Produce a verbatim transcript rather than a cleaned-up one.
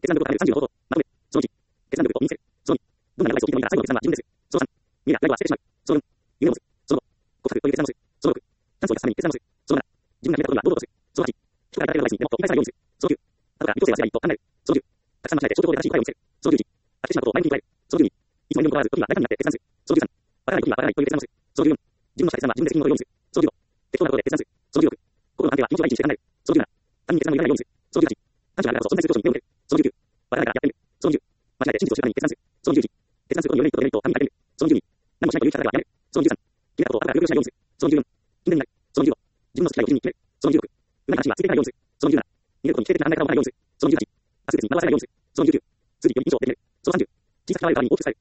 決断力を高めるさんじゅうの方法。まとめ。そのいち。決断力を身につける。そのに。どんな長い装置でもいいが最後の決断は自分です。そのさん。見えないライブは捨ててしまう。そのよん。夢を持つ。そのご。告白という決断をする。そのろく。チャンスを生かすために決断をする。そのなな。自分が決めたことには堂々とする。そのはち。人から与えられるライスにでもっと理解されるようにする。そのきゅう。後から微調整はしないと考える。そのじゅう。たくさん間違えて消去法で正しい答えを見せる。そのじゅういち。飽きてしまうことを前向きに捉える。そのじゅうに。いつも理論にとらわず時には大胆になって決断する。そのじゅうさん。わからない時にはわからないという決断をする。そのじゅうよん。自分のした決断は自分で責任を取るようにする。そのじゅうご。適当なことで決断する。そのじゅうろく。心の安定は印象第一にして考える。そのじゅうなな。他人に決断を委ねないようにする。そのじゅうはち。短時間だからこそ存在する上司に目を向ける。そのじゅうきゅう。わからないからやってみる。そのじゅう。間違えて真実を知るために決断する。そのじゅういち。決断することによるメリットとデメリットを紙に書いてみる。そのじゅうに。何もしないという生き方からやめる。そのじゅうさん。決めたことを後からぐるぐるしないようにする。そのじゅうよん。勤勉になる。そのじゅうご。自分の好きなように決める。そのじゅうろく。うまい話にはついていかないようにする。そのじゅうなな。逃げることに否定的な考え方を持たないようにする。そのじゅうはち。アクセスに惑わさないようにする。そのじゅうきゅう。数日より以上できる。そのさんじゅう。小さく変わる代わりに大きくされる。